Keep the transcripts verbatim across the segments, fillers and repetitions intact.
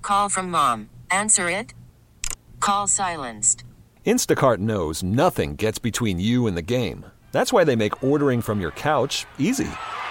Call from mom. Answer it. Call silenced. Instacart knows nothing gets between you and the game. That's why they make ordering from your couch easy.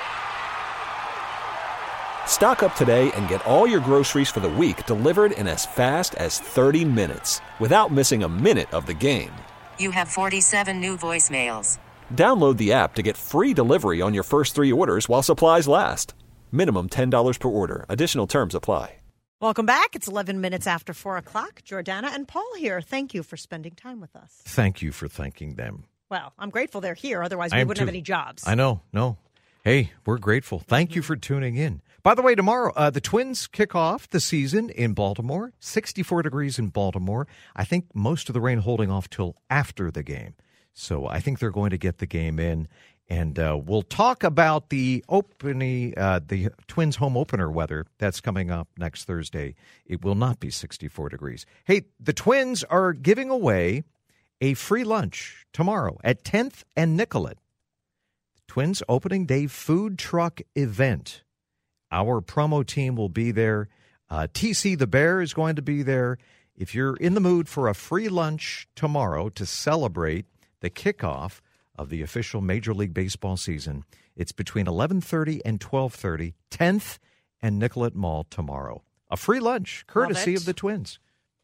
Stock up today and get all your groceries for the week delivered in as fast as thirty minutes without missing a minute of the game. You have forty-seven new voicemails. Download the app to get free delivery on your first three orders while supplies last. Minimum ten dollars per order. Additional terms apply. Welcome back. It's eleven minutes after four o'clock. Jordana and Paul here. Thank you for spending time with us. Thank you for thanking them. Well, I'm grateful they're here. Otherwise, we I wouldn't too. have any jobs. I know. No. Hey, we're grateful. Thank you for tuning in. By the way, tomorrow, uh, the Twins kick off the season in Baltimore. sixty-four degrees in Baltimore. I think most of the rain holding off till after the game. So I think they're going to get the game in. And uh, we'll talk about the opening, uh, the Twins home opener weather that's coming up next Thursday. It will not be sixty-four degrees. Hey, the Twins are giving away a free lunch tomorrow at tenth and Nicollet. Twins opening day food truck event. Our promo team will be there. Uh, T C the Bear is going to be there. If you're in the mood for a free lunch tomorrow to celebrate the kickoff of the official Major League Baseball season, it's between eleven thirty and twelve thirty, tenth and Nicollet Mall tomorrow. A free lunch, courtesy of the Twins.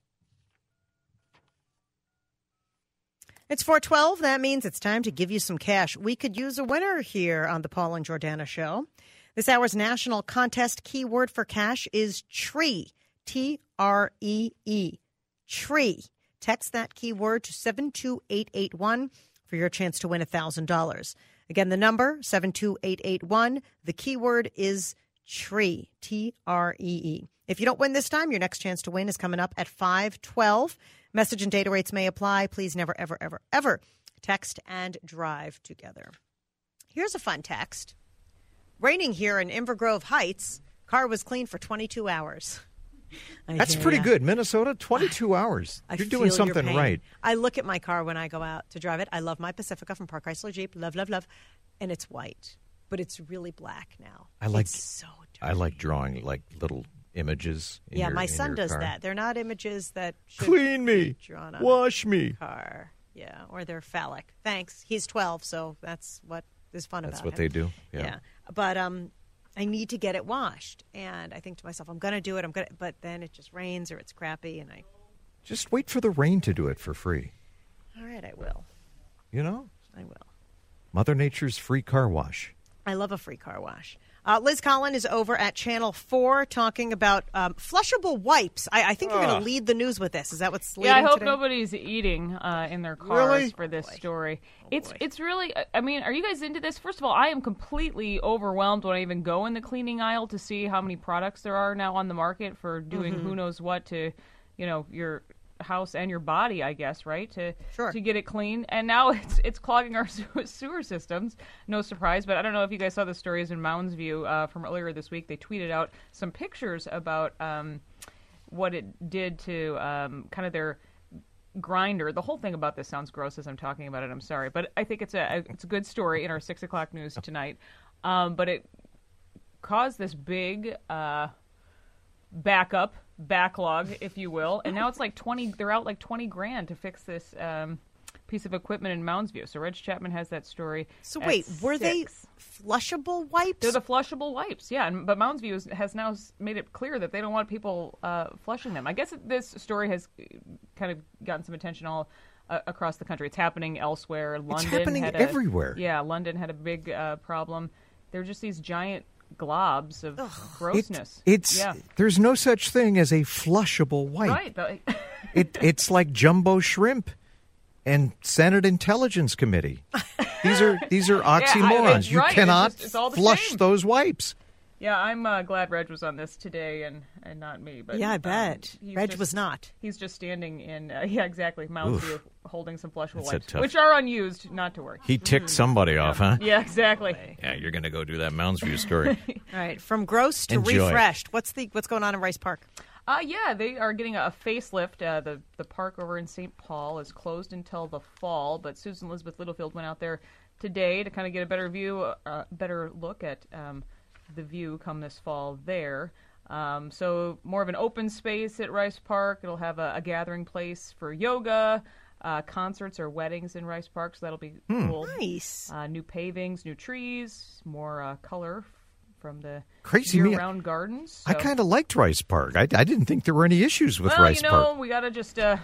It's four twelve. That means it's time to give you some cash. We could use a winner here on the Paul and Jordana Show. This hour's national contest keyword for cash is tree, T R E E, tree. Text that keyword to seven two eight eight one for your chance to win one thousand dollars. Again, the number, seven two eight eight one. The keyword is tree, T R E E. If you don't win this time, your next chance to win is coming up at five twelve. Message and data rates may apply. Please never, ever, ever, ever text and drive together. Here's a fun text. Raining here in Inver Grove Heights. Car was clean for twenty-two hours. I That's pretty ya. good. Minnesota, twenty-two hours. I You're doing feel your something pain. right. I look at my car when I go out to drive it. I love my Pacifica from Park Chrysler Jeep. Love, love, love. And it's white, but it's really black now. I like it's so dirty. I like drawing like little images. In Yeah, your, my in son your does car. that. They're not images that should Clean me. be drawn on Wash me. a car. Yeah, or they're phallic. Thanks. He's twelve, so that's what is fun That's about what him. they do. Yeah. Yeah. But um, I need to get it washed, and I think to myself, I'm going to do it. I'm going to, but then it just rains or it's crappy, and I. Just wait for the rain to do it for free. All right, I will. You know, I will. Mother Nature's free car wash. I love a free car wash. Uh, Liz Collin is over at Channel four talking about um, flushable wipes. I, I think you're going to lead the news with this. Is that what's leading Yeah, I hope today? nobody's eating uh, in their cars Really? for this Boy. story. Oh, it's boy. it's really. I mean, are you guys into this? First of all, I am completely overwhelmed when I even go in the cleaning aisle to see how many products there are now on the market for doing Mm-hmm. who knows what to, you know, your house and your body, I guess, right? To Sure. to get it clean. And now it's it's clogging our sewer, sewer systems. No surprise, but I don't know if you guys saw the stories in Mounds View uh, from earlier this week. They tweeted out some pictures about um, what it did to um, kind of their grinder. The whole thing about this sounds gross as I'm talking about it. I'm sorry, but I think it's a it's a good story in our six o'clock news tonight. Um, but it caused this big uh, backup. backlog, if you will, and now it's like twenty. They're out like twenty grand to fix this um, piece of equipment in Mounds View. So Reg Chapman has that story. So at wait, were they six. flushable wipes? They're the flushable wipes, yeah. And, but Mounds View is, has now s- made it clear that they don't want people uh, flushing them. I guess this story has kind of gotten some attention all uh, across the country. It's happening elsewhere. London happening had a, everywhere. Yeah, London had a big uh, problem. They're just these giant globs of grossness. It, it's yeah. There's no such thing as a flushable wipe. Right. the- It it's like jumbo shrimp and Senate Intelligence Committee. These are these are oxymorons. it's you right. It's cannot just- it's all the flush same. those wipes. Yeah, I'm uh, glad Reg was on this today and, and not me. But Yeah, I um, bet. he's Reg just- was not. He's just standing in, uh, yeah, exactly, Mounds Oof. View, holding some flushable That's a wipes, tough- which are unused, not to worry. He ticked somebody off, huh? Yeah, exactly. Yeah, you're going to go do that Mounds View story. All right, from gross to Enjoy. refreshed. What's the what's going on in Rice Park? Uh, yeah, they are getting a facelift. Uh, the the park over in Saint Paul is closed until the fall, but Susan Elizabeth Littlefield went out there today to kind of get a better view, uh, better look at um, the view come this fall there. Um, so more of an open space at Rice Park. It'll have a, a gathering place for yoga, uh, concerts or weddings in Rice Park, so that'll be Hmm. cool. Nice. Uh, new pavings, new trees, more uh, color f- from the Crazy me. year-round gardens. I So- kind of liked Rice Park. I, I didn't think there were any issues with well, Rice you know, Park. we gotta just uh,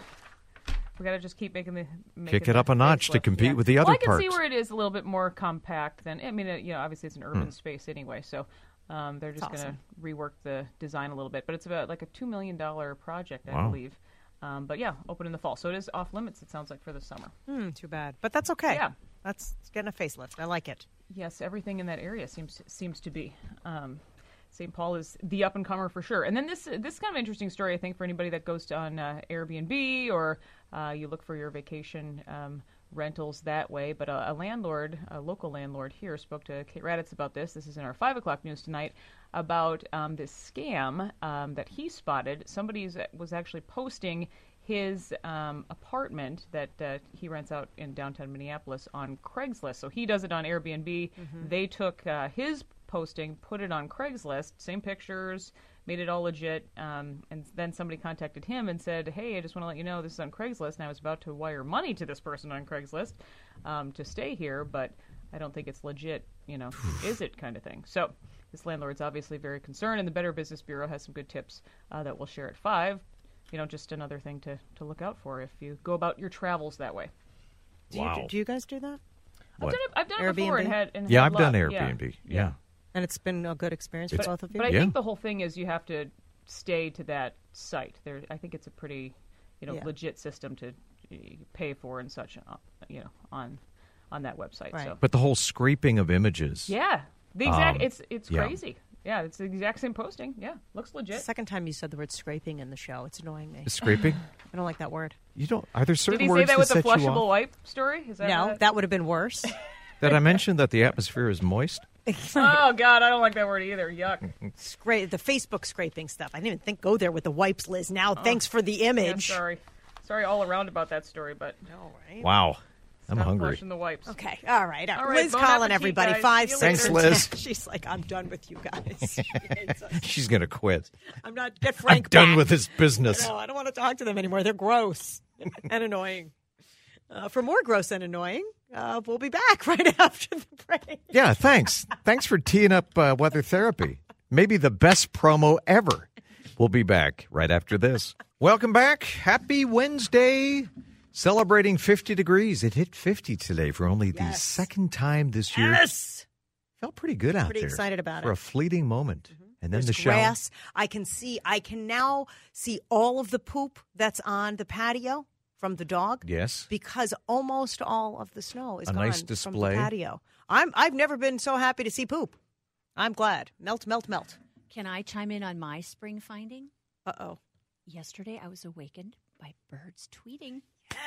we gotta just keep making the making Kick it the up a notch to facelift. compete Yeah. with the well, other I can see parks. where it is a little bit more compact than. I mean, uh, you know, obviously it's an urban Hmm. space anyway, so um, they're just That's gonna rework the design a little bit. But it's about like a two million dollar project, I Wow. believe. Um, but yeah, open in the fall, so it is off limits. It sounds like for the summer. Hmm, too bad. But that's okay. Yeah. That's it's getting a facelift. I like it. Yes, everything in that area seems seems to be. Um, Saint Paul is the up and comer for sure. And then this this is kind of an interesting story, I think, for anybody that goes to, on uh, Airbnb or uh, you look for your vacation um, rentals that way. But a, a landlord, a local landlord here, spoke to Kate Raditz about this. This is in our five o'clock news tonight about um, this scam um, that he spotted. Somebody was actually posting his um, apartment that uh, he rents out in downtown Minneapolis on Craigslist. So he does it on Airbnb. Mm-hmm. They took uh, his posting, put it on Craigslist, same pictures, made it all legit, um, and then somebody contacted him and said, hey, I just want to let you know this is on Craigslist, and I was about to wire money to this person on Craigslist um, to stay here, but I don't think it's legit, you know, is it kind of thing. So this landlord's obviously very concerned, and the Better Business Bureau has some good tips uh, that we'll share at five. You know, just another thing to, to look out for if you go about your travels that way. Do, Wow. you, do you guys do that? I've What? done it, I've done it before Airbnb? and had and Yeah, had I've done luck. Yeah. Airbnb. Yeah. And it's been a good experience for It's- both of you? But I Yeah. think the whole thing is you have to stay to that site. There, I think it's a pretty, you know, Yeah. legit system to uh, pay for and such, uh, you know, on on that website. Right. So But the whole scraping of images. yeah, the exact. Um, it's it's yeah. crazy. Yeah, it's the exact same posting. Yeah, looks It's the legit. second time you said the word scraping in the show. It's annoying me. Scraping? I don't like that word. You don't. Are there certain Did he words say that with the set you flushable off? wipe story? Is that No, what that would have been worse. Did I mention that the atmosphere is moist? Oh God, I don't like that word either. Yuck. Scra- the Facebook scraping stuff. I didn't even think go there with the wipes, Liz. Now, thanks for the Yeah, image. sorry, sorry all around about that story, but All right. Wow. I'm stop hungry. flushing the wipes. Okay. All right. All All right. right, Liz bon calling appetit, everybody. guys. Five, See you six, later. or Thanks, ten. Liz. She's like, I'm done with you guys. She hates us. She's going to quit. I'm not. Get I'm Frank done back. with this business. No, I don't want to talk to them anymore. They're gross and annoying. Uh, for more gross and annoying, uh, we'll be back right after the break. Yeah, thanks. Thanks for teeing up uh, weather therapy. Maybe the best promo ever. We'll be back right after this. Welcome back. Happy Wednesday. Celebrating fifty degrees. It hit fifty today for only the Yes. second time this year. Yes. Felt pretty good out Pretty there. excited about for it. a fleeting moment. And then There's the shower. grass. I can see. I can now see all of the poop that's on the patio from the dog. Yes. Because almost all of the snow is A gone nice from display. the patio. I'm. I've never been so happy to see poop. I'm glad. Melt, melt, melt. Can I chime in on my spring finding? Uh oh. Yesterday, I was awakened by birds tweeting.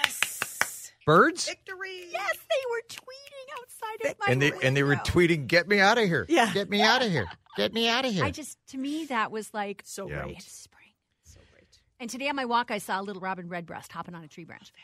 Yes. Birds? Victory. Yes, they were tweeting outside of my And they and they were window. tweeting, "Get me out of here! Yeah. Get me out of here! Get me out of here!" I just, to me, that was like So Yeah. great. it's spring. So great. And today on my walk, I saw a little robin redbreast hopping on a tree branch.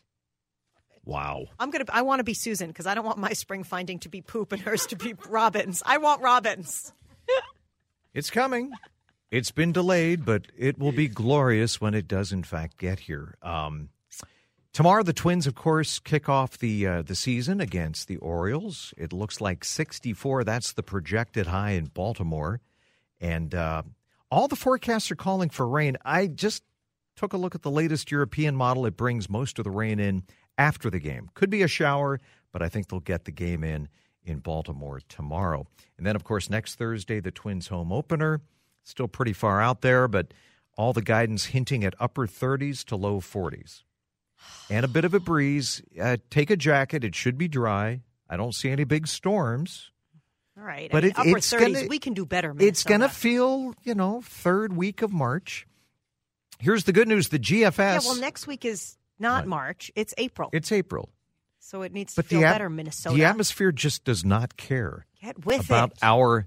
Wow. I'm gonna. I want to be Susan because I don't want my spring finding to be poop and hers to be robins. I want robins. It's coming. It's been delayed, but it will be glorious when it does, in fact, get here. Um, tomorrow, the Twins, of course, kick off the uh, the season against the Orioles. It looks like sixty-four. That's the projected high in Baltimore. And uh, all the forecasts are calling for rain. I just took a look at the latest European model. It brings most of the rain in after the game. Could be a shower, but I think they'll get the game in in Baltimore tomorrow. And then, of course, next Thursday, the Twins home opener. Still pretty far out there, but all the guidance hinting at upper thirties to low forties. And a bit of a breeze. Uh, take a jacket. It should be dry. I don't see any big storms. All right. But I mean, it- upper it's thirties. gonna- we can do better. It's going to Minnesota. feel, you know, third week of March. Here's the good news. The G F Yeah. S. Well, next week is not What? March. It's April. It's April. so it needs But to feel the, at- better, Minnesota. the atmosphere just does not care Get with about it. our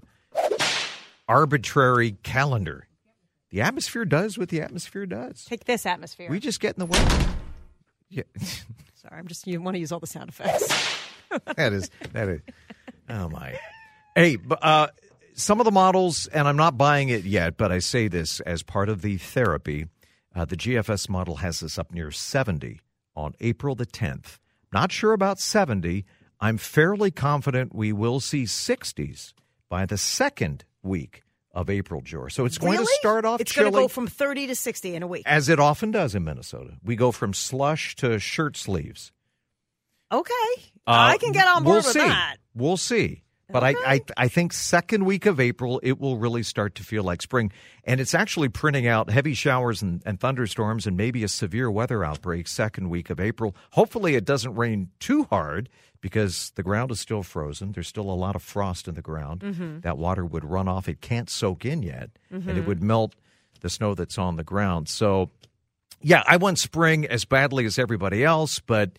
arbitrary calendar. The atmosphere does what the atmosphere does. Take this atmosphere. We just get in the way. Yeah, Sorry, I'm just. You want to use all the sound effects. that is that is. Oh my. Hey, but, uh, some of the models, and I'm not buying it yet, but I say this as part of the therapy, uh, the G F S model has us up near seventy on April the tenth. Not sure about seventy. I'm fairly confident we will see sixties by the second week of April, Jor. So it's going Really? to start off It's chilly. going to go from thirty to sixty in a week. As it often does in Minnesota. We go from slush to shirt sleeves. Okay. Uh, I can get on board we'll with see. that. We'll see. But I, I I think second week of April, it will really start to feel like spring. And it's actually printing out heavy showers and, and thunderstorms and maybe a severe weather outbreak second week of April. Hopefully it doesn't rain too hard because the ground is still frozen. There's still a lot of frost in the ground. Mm-hmm. That water would run off. It can't soak in yet. Mm-hmm. And it would melt the snow that's on the ground. So, yeah, I want spring as badly as everybody else, but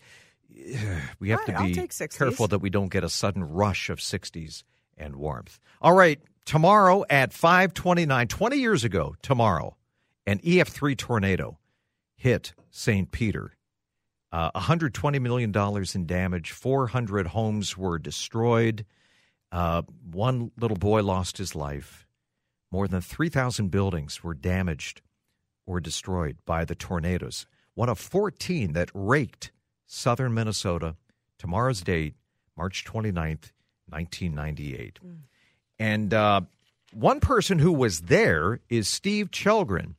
we have All to right, I'll be take sixties. careful that we don't get a sudden rush of sixties and warmth. All right, tomorrow at five twenty-nine, twenty years ago tomorrow, an E F three tornado hit Saint Peter. Uh, one hundred twenty million dollars in damage, four hundred homes were destroyed. Uh, one little boy lost his life. More than three thousand buildings were damaged or destroyed by the tornadoes. One of fourteen that raked southern Minnesota. Tomorrow's date, March twenty-ninth, nineteen ninety-eight. Mm. And uh, one person who was there is Steve Chelgren.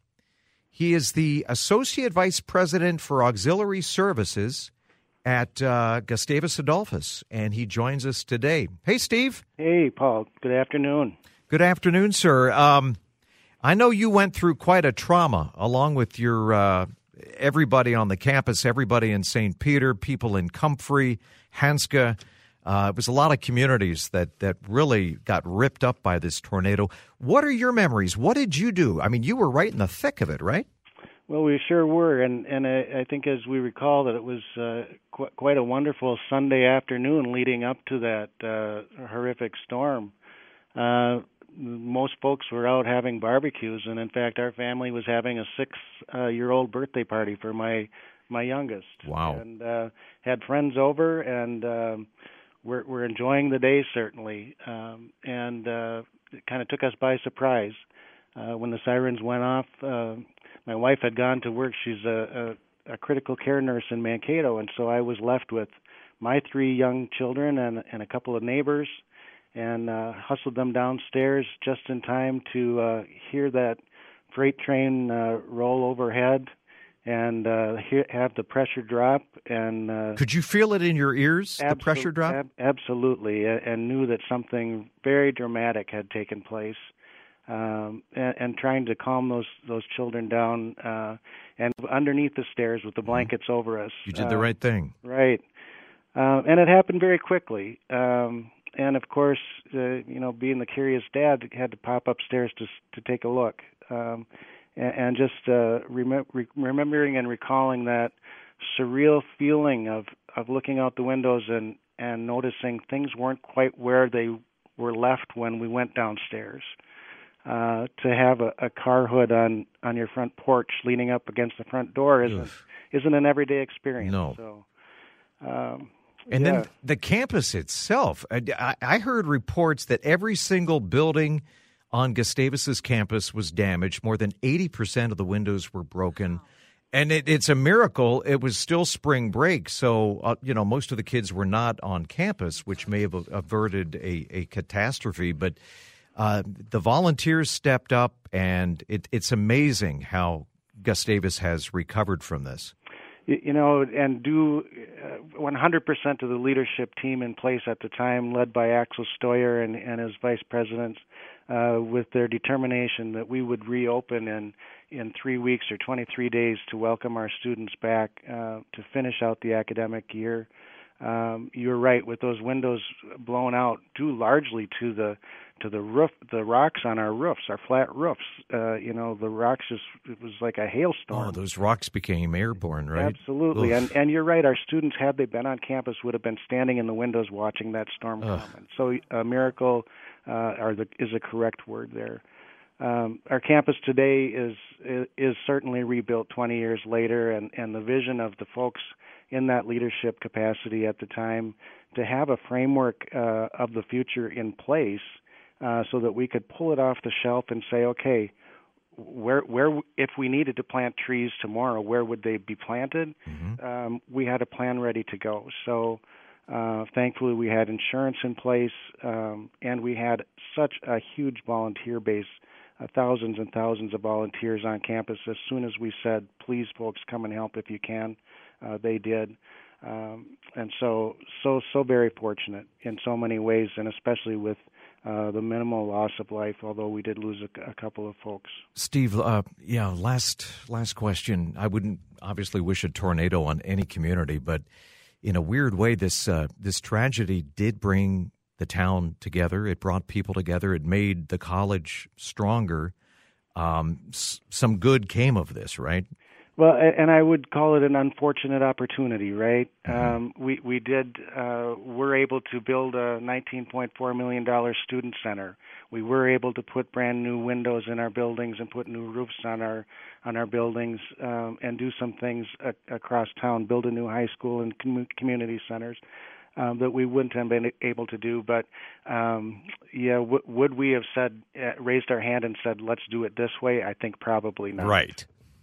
He is the Associate Vice President for Auxiliary Services at uh, Gustavus Adolphus, and he joins us today. Hey, Steve. Hey, Paul. Good afternoon. Good afternoon, sir. Um, I know you went through quite a trauma along with your uh, everybody on the campus, everybody in Saint Peter, people in Comfrey, Hanska. Uh, it was a lot of communities that, that really got ripped up by this tornado. What are your memories? What did you do? I mean, you were right in the thick of it, right? Well, we sure were, and and I, I think as we recall that it was uh, qu- quite a wonderful Sunday afternoon leading up to that uh, horrific storm. Uh, most folks were out having barbecues, and in fact, our family was having a six-year-old birthday party for my my youngest. Wow! And uh, had friends over, and um, we're we're enjoying the day certainly, um, and uh, it kind of took us by surprise uh, when the sirens went off. Uh, My wife had gone to work. She's a, a, a critical care nurse in Mankato, and so I was left with my three young children and, and a couple of neighbors, and uh, hustled them downstairs just in time to uh, hear that freight train uh, roll overhead and uh, hear, have the pressure drop. And uh, could you feel it in your ears, absolu- the pressure drop? Ab- absolutely, and knew that something very dramatic had taken place. Um, and, and trying to calm those those children down, uh, and underneath the stairs with the blankets mm-hmm. over us. You did uh, the right thing, right? Uh, and it happened very quickly. Um, and of course, uh, you know, being the curious dad, had to pop upstairs to to take a look, um, and, and just uh, rem- re- remembering and recalling that surreal feeling of, of looking out the windows and, and noticing things weren't quite where they were left when we went downstairs. Uh, to have a, a car hood on, on your front porch leaning up against the front door isn't Oof. isn't an everyday experience. No. So, um, and yeah. then the campus itself. I, I heard reports that every single building on Gustavus's campus was damaged. More than eighty percent of the windows were broken. And it, it's a miracle. It was still spring break, so uh, you know most of the kids were not on campus, which may have averted a, a catastrophe. But Uh, the volunteers stepped up, and it, it's amazing how Gustavus has recovered from this. You know, and do uh, one hundred percent of the leadership team in place at the time, led by Axel Stoyer and, and his vice presidents, uh, with their determination that we would reopen in, in three weeks or twenty-three days to welcome our students back uh, to finish out the academic year. Um, you're right, with those windows blown out, due largely to the to the roof, the rocks on our roofs, our flat roofs. Uh, you know, the rocks just, it was like a hailstorm. Oh, those rocks became airborne, right? Absolutely. Oof. And and you're right, our students, had they been on campus, would have been standing in the windows watching that storm Ugh. come. And so a miracle uh, are the, is a correct word there. Um, our campus today is, is is certainly rebuilt twenty years later, and, and the vision of the folks in that leadership capacity at the time to have a framework uh, of the future in place uh, so that we could pull it off the shelf and say, okay, where, where, if we needed to plant trees tomorrow, where would they be planted? Mm-hmm. Um, we had a plan ready to go. So uh, thankfully we had insurance in place, um, and we had such a huge volunteer base, uh, thousands and thousands of volunteers on campus. As soon as we said, please, folks, come and help if you can, uh, they did. Um, and so, so, so very fortunate in so many ways, and especially with uh, the minimal loss of life, although we did lose a, a couple of folks. Steve, uh, yeah, last last question. I wouldn't obviously wish a tornado on any community, but in a weird way, this uh, this tragedy did bring the town together. It brought people together. It made the college stronger. Um, s- some good came of this, right? Well, and I would call it an unfortunate opportunity, right? Mm-hmm. Um, we we did uh, were able to build a nineteen point four million dollars student center. We were able to put brand new windows in our buildings and put new roofs on our on our buildings, um, and do some things a- across town. Build a new high school and com- community centers um, that we wouldn't have been able to do. But um, yeah, w- would we have said uh, raised our hand and said, "Let's do it this way"? I think probably not. Right.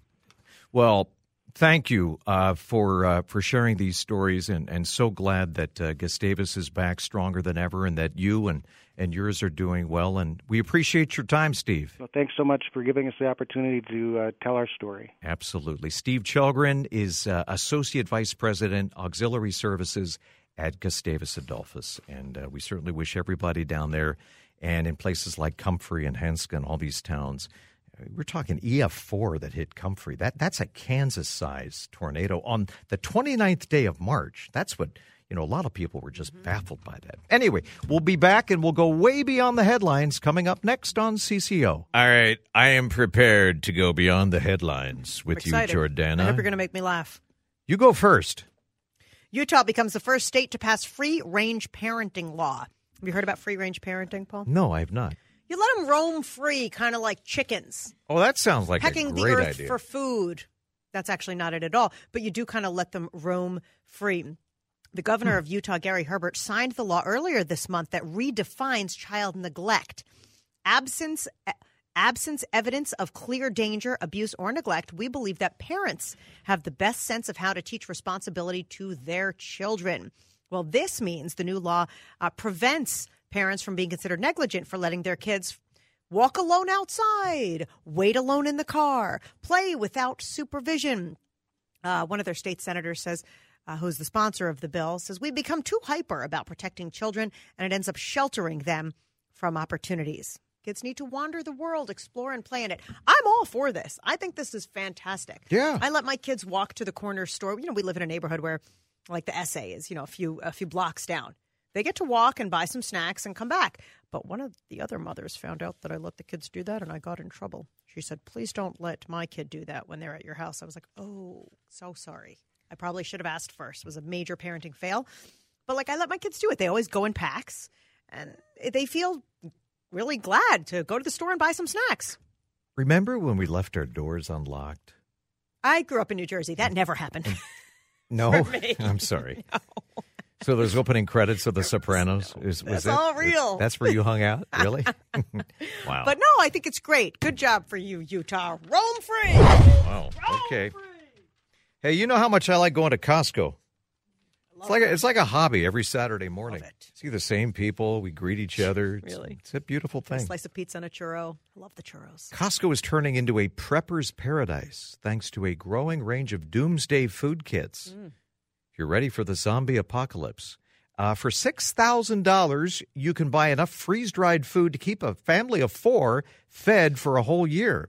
Well, thank you uh, for uh, for sharing these stories, and, and so glad that uh, Gustavus is back stronger than ever, and that you and, and yours are doing well. And we appreciate your time, Steve. Well, thanks so much for giving us the opportunity to uh, tell our story. Absolutely. Steve Chalgren is uh, Associate Vice President, Auxiliary Services at Gustavus Adolphus, and uh, we certainly wish everybody down there and in places like Comfrey and Hanscom, all these towns. We're talking E F four that hit Comfrey. That that's a Kansas-sized tornado on the twenty-ninth day of March. That's what, you know, a lot of people were just mm-hmm. baffled by that. Anyway, we'll be back, and we'll go way beyond the headlines coming up next on C C O. All right, I am prepared to go beyond the headlines with you, Jordana. I hope you're going to make me laugh. You go first. Utah becomes the first state to pass free-range parenting law. Have you heard about free-range parenting, Paul? No, I have not. You let them roam free, kind of like chickens. Oh, that sounds like Pecking a great the earth idea. for food. That's actually not it at all. But you do kind of let them roam free. The governor hmm. of Utah, Gary Herbert, signed the law earlier this month that redefines child neglect. Absence, absence evidence of clear danger, abuse, or neglect, we believe that parents have the best sense of how to teach responsibility to their children. Well, this means the new law uh, prevents parents from being considered negligent for letting their kids walk alone outside, wait alone in the car, play without supervision. Uh, one of their state senators says, uh, who's the sponsor of the bill, says we become too hyper about protecting children, and it ends up sheltering them from opportunities. Kids need to wander the world, explore, and play in it. I'm all for this. I think this is fantastic. Yeah. I let my kids walk to the corner store. You know, we live in a neighborhood where, like the S A is, you know, a few a few blocks down. They get to walk and buy some snacks and come back. But one of the other mothers found out that I let the kids do that, and I got in trouble. She said, please don't let my kid do that when they're at your house. I was like, oh, so sorry. I probably should have asked first. It was a major parenting fail. But, like, I let my kids do it. They always go in packs, and they feel really glad to go to the store and buy some snacks. Remember when we left our doors unlocked? I grew up in New Jersey. That never happened. No? I'm sorry. No. So those opening credits of The Sopranos? No, is, was that's all real. That's where you hung out? Really? Wow. But no, I think it's great. Good job for you, Utah. Roam free. Wow. Roam okay. free. Hey, you know how much I like going to Costco? It's like, a, it. it's like a hobby every Saturday morning. Love it. See the same people. We greet each other. It's, Really? It's a beautiful thing. A slice of pizza and a churro. I love the churros. Costco is turning into a prepper's paradise thanks to a growing range of doomsday food kits. Mm. If you're ready for the zombie apocalypse, uh, for six thousand dollars, you can buy enough freeze-dried food to keep a family of four fed for a whole year.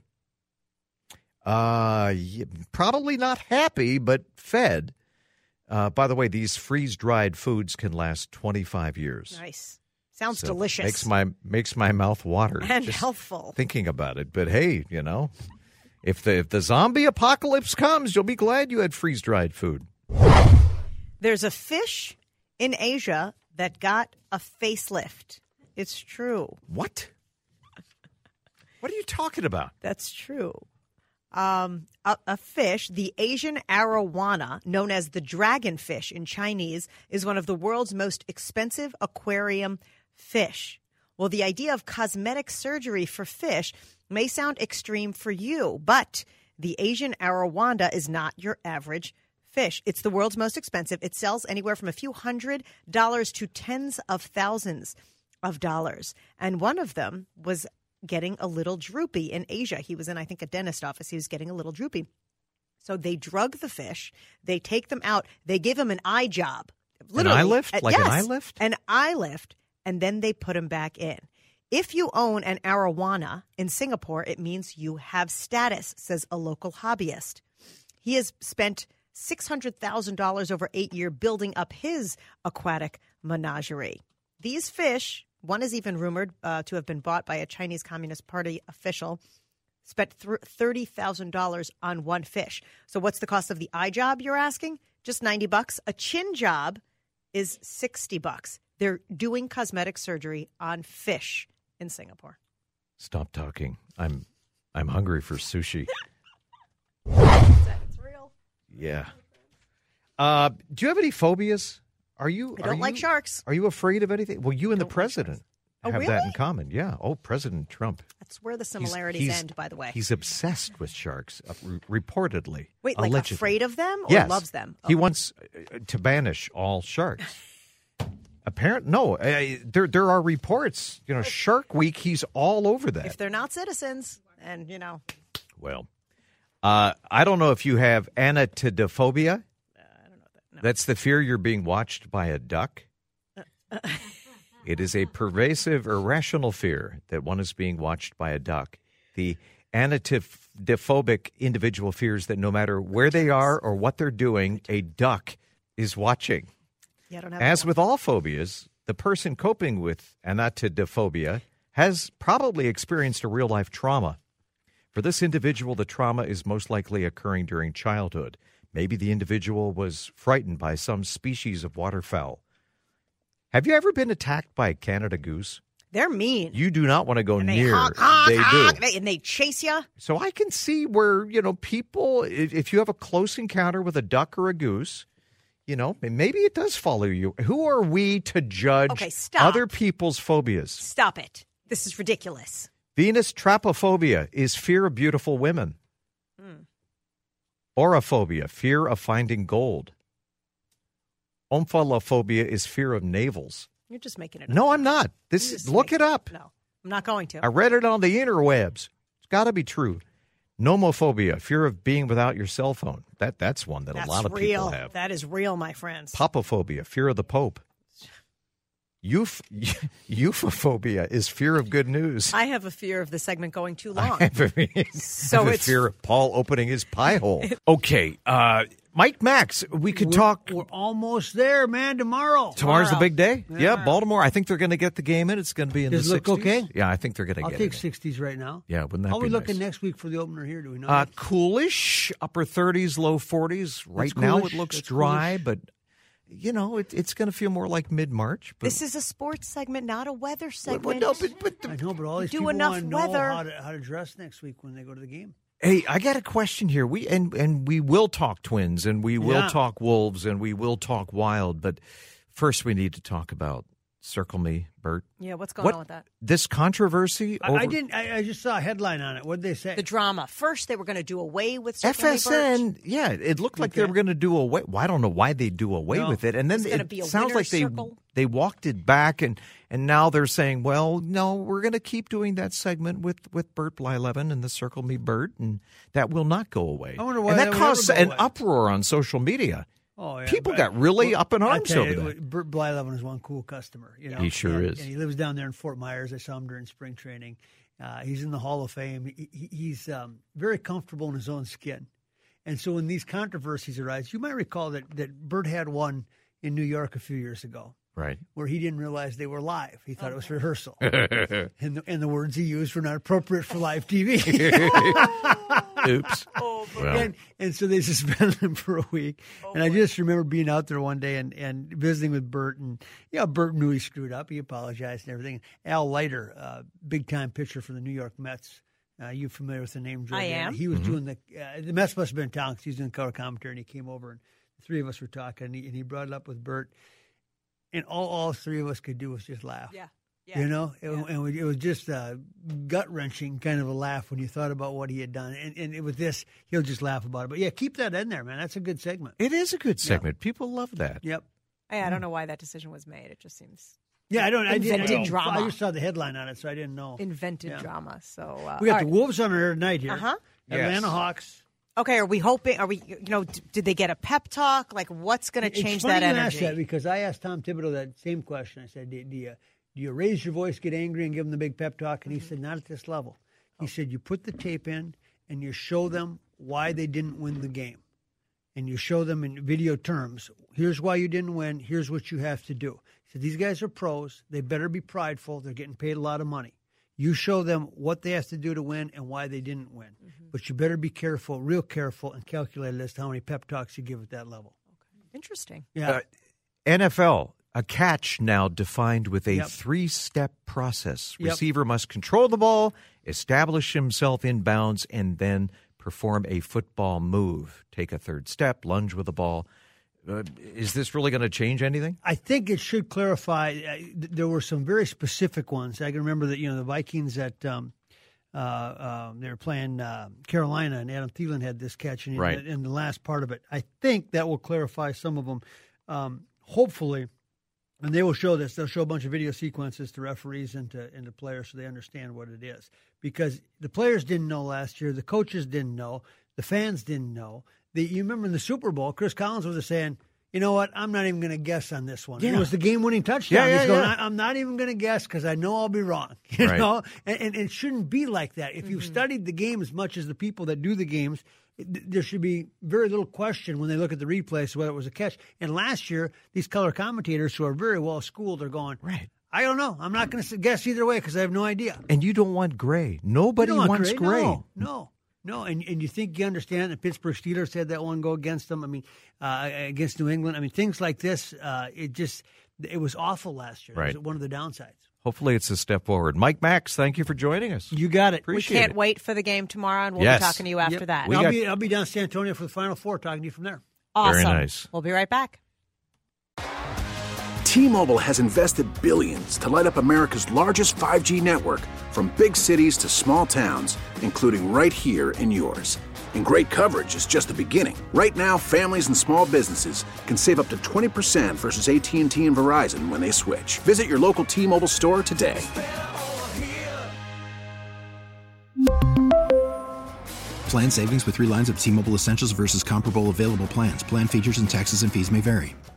Uh, probably not happy, but fed. Uh, by the way, these freeze-dried foods can last twenty-five years. Nice. Sounds So delicious. Makes my makes my mouth water. And just healthful. Thinking about it. But hey, you know, if the if the zombie apocalypse comes, you'll be glad you had freeze-dried food. There's a fish in Asia that got a facelift. It's true. What? What are you talking about? That's true. Um, a, a fish, the Asian arowana, known as the dragonfish in Chinese, is one of the world's most expensive aquarium fish. Well, the idea of cosmetic surgery for fish may sound extreme for you, but the Asian arawanda is not your average fish. It's the world's most expensive. It sells anywhere from a few hundred dollars to tens of thousands of dollars. And one of them was getting a little droopy in Asia. He was in, I think, a dentist office. He was getting a little droopy. So they drug the fish. They take them out. They give him an eye job. Literally, an eye lift? Uh, like yes, an eye lift? An eye lift. And then they put him back in. If you own an arowana in Singapore, it means you have status, says a local hobbyist. He has spent six hundred thousand dollars over eight years building up his aquatic menagerie. These fish, one is even rumored uh, to have been bought by a Chinese Communist Party official, spent thirty thousand dollars on one fish. So what's the cost of the eye job, you're asking? Just ninety bucks. A chin job is sixty bucks. They're doing cosmetic surgery on fish in Singapore. Stop talking. I'm I'm hungry for sushi. It's real. Yeah. Uh, do you have any phobias? Are you? I don't are like you, sharks. Are you afraid of anything? Well, you and the Don't like president Oh, have really? that in common. Yeah. Oh, President Trump. That's where the He's- similarities he's- end, by the way. He's obsessed with sharks, uh, re- reportedly. Wait, like allegedly. afraid of them or Yes. loves them? He Oh. wants uh, to banish all sharks. Apparent, no. Uh, there, there are reports. You know, Shark Week. He's all over that. If they're not citizens, and, you know. Well, uh, I don't know if you have anatidophobia. Uh, I don't know that. No. That's the fear you're being watched by a duck. It is a pervasive, irrational fear that one is being watched by a duck. The anatidophobic individual fears that no matter where they are or what they're doing, a duck is watching. Yeah, I don't have As that. with all phobias, the person coping with anatidophobia has probably experienced a real-life trauma. For this individual, the trauma is most likely occurring during childhood. Maybe the individual was frightened by some species of waterfowl. Have you ever been attacked by a Canada goose? They're mean. You do not want to go and they near. honk, honk, they honk, do. they- and they chase you. So I can see where, you know, people, if, if you have a close encounter with a duck or a goose, you know, maybe it does follow you. Who are we to judge Okay, stop. other people's phobias? Stop it. This is ridiculous. Venus trapophobia is fear of beautiful women. Hmm. Orophobia, fear of finding gold. Omphalophobia is fear of navels. You're just making it up. No, I'm not. This You're is just look making- it up. No, I'm not going to. I read it on the interwebs. It's got to be true. Nomophobia, fear of being without your cell phone. That that's one that That's a lot of real. people have. That is real, my friends. Papophobia, fear of the Pope. Euph- Euphophobia is fear of good news. I have a fear of the segment going too long. I have a, So I have a it's- fear of Paul opening his pie hole. Okay, uh, Mike Max, we could talk. We're almost there, man. Tomorrow. Tomorrow's the big day. Yeah. Yeah, Baltimore. I think they're going to get the game in. It's going to be in Does the it look sixties. okay? Yeah, I think they're going to I'll get take it. in. sixties right now. Yeah, wouldn't that How are be we looking nice? next week for the opener here? Do we know? Uh, that? coolish, upper thirties, low forties. Right That's now coolish. it looks That's dry, but you know it, it's going to feel more like mid March. This is a sports segment, not a weather segment. Well, no, but, but the, I know, but all these do people enough want to know weather. how to, how to dress next week when they go to the game. hey, I got a question here. We and and we will talk Twins, and we will Yeah. talk Wolves, and we will talk Wild. But first, we need to talk about Circle Me, Bert. Yeah, what's going What on with that? this controversy? I, over I didn't. I, I just saw a headline on it. What did they say? The drama. First, they were going to do away with F Circle Me S Birch. N, yeah, it looked like they Okay. were going to do away. Well, I don't know why they do away No. with it, and then It's gonna it be a sounds winner's like they circle. they walked it back, and and now they're saying, well, no, we're going to keep doing that segment with with Bert Blyleven and the Circle Me Bert, and that will not go away. I wonder why and that that would caused ever go an away. uproar on social media. Oh, yeah, People but- got really well, up in I arms tell over you, that. Bert Blyleven is one cool customer. You know, He sure and, is. And he lives down there in Fort Myers. I saw him during spring training. Uh, he's in the Hall of Fame. He, he, he's um, very comfortable in his own skin. And so when these controversies arise, you might recall that that Bert had one in New York a few years ago. Right. Where he didn't realize they were live. He thought it was rehearsal. and, the, and the words he used were not appropriate for live T V. Oops. Well, And, and so they suspended him for a week. and I just remember being out there one day and, and visiting with Bert. And, you know, Bert knew he screwed up. He apologized and everything. Al Leiter, uh, big-time pitcher for the New York Mets. Uh, you familiar with the name? I Jordana? am. He was doing the uh, – the Mets must have been in town because he was doing color commentary. And he came over and the three of us were talking. And he, and he brought it up with Bert. And all all three of us could do was just laugh. Yeah. Yeah. You know, it, Yeah. and it was just a gut wrenching kind of a laugh when you thought about what he had done. And, and with this, he'll just laugh about it. But yeah, keep that in there, man. That's a good segment. It is a good segment. People love that. Yep. Hey, I don't know why that decision was made. It just seems Yeah, I don't. I didn't, I Invented didn't- drama. I just saw the headline on it, so I didn't know. invented Yeah. drama. So uh, We got all the right. Wolves on our tonight here. Uh-huh. Atlanta Yes. Hawks. Okay, are we hoping? Are we? You know, d- did they get a pep talk? Like, what's going to It's change funny that you ask energy? that because I asked Tom Thibodeau that same question. I said, "Do, do you do you raise your voice, get angry, and give them the big pep talk?" And he Mm-hmm. said, "Not at this level." He said, "You put the tape in and you show them why they didn't win the game, and you show them in video terms. Here's why you didn't win. Here's what you have to do." He said, "These guys are pros. They better be prideful. They're getting paid a lot of money. You show them what they have to do to win and why they didn't win. Mm-hmm. But you better be careful, real careful, and calculated as to how many pep talks you give at that level." Interesting. Yeah. Uh, N F L, a catch now defined with a Yep. three-step process. Yep. Receiver must control the ball, establish himself in bounds, and then perform a football move. Take a third step, lunge with the ball. Uh, is this really going to change anything? I think it should clarify. Uh, th- there were some very specific ones. I can remember that you know the Vikings at um, uh, uh, they were playing uh, Carolina, and Adam Thielen had this catch in, Right. in, in the last part of it. I think that will clarify some of them. Um, hopefully, and they will show this. They'll show a bunch of video sequences to referees and to, and to players so they understand what it is. Because the players didn't know last year, the coaches didn't know, the fans didn't know. The, you remember in the Super Bowl, Chris Collins was saying, "You know what? I'm not even going to guess on this one." Yeah. It was the game-winning touchdown. Yeah, yeah, He's going, yeah. I, I'm not even going to guess because I know I'll be wrong. You Right. know, and, and it shouldn't be like that. If you've studied the game as much as the people that do the games, it, there should be very little question when they look at the replays whether it was a catch. And last year, these color commentators who are very well schooled are going, Right. I don't know. I'm not going to guess either way because I have no idea. And you don't want gray. Nobody You don't want wants gray. No, no, no. And and you think you understand the Pittsburgh Steelers had that one go against them. I mean, uh, against New England. I mean, things like this. Uh, it just it was awful last year. Right. It was one of the downsides. Hopefully it's a step forward. Mike Max, thank you for joining us. You got it. We Appreciate can't it. wait for the game tomorrow, and we'll Yes. be talking to you after Yep. that. We I'll got- be I'll be down in San Antonio for the Final Four, talking to you from there. Awesome. Very nice. We'll be right back. T-Mobile has invested billions to light up America's largest five G network, from big cities to small towns, including right here in yours. And great coverage is just the beginning. Right now, families and small businesses can save up to twenty percent versus A T and T and Verizon when they switch. Visit your local T-Mobile store today. Plan savings with three lines of T-Mobile Essentials versus comparable available plans. Plan features and taxes and fees may vary.